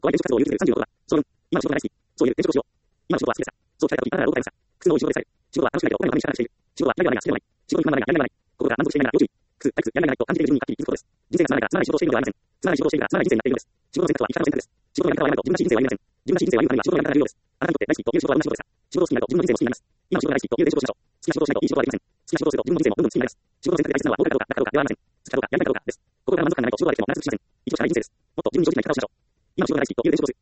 ご相手職活動を優先する35度は、その分、今の仕事が大好き。そういう転職をしよう。今の仕事は好きでした。そう聞かれた時、あなたはどう答えますか？普通の仕事でさえ、仕事は楽しくないとお金のためにしかしている。仕事はやりがないが好きではない。仕事に不満がないがやりがない。ここが満足していないが要注意。苦痛、退屈、やりがないと感じている自分にはっきり気づくことです。人生がつまらないがつまらない仕事をしているのではありません。つまらない仕事をしているがつまらない人生になっているのです。仕事の選択は生き方の選択です。仕事のやり方はやらないと自分らしい人生は歩みません。自分らしい人生を歩むためには仕事のやり方が重要です。あなたにとって大好きという仕事はどんな仕事ですか？仕事を好きになると自分の人生も好きになります。今の仕事が大好きという転職をしましょう。好きな仕事をしないといい仕事はできません。好きな仕事をすると自分の人生もどんどん好きになります。仕事の選択で大切なのは儲かるかどうか、楽かどうかではありません。好きかどうか、やりたいかどうかです。ここから満足感がないと仕事はできても満足しません。一度しかない人生です。もっと自分に正直な生き方をしましょう。今の仕事が大好きという転職をする。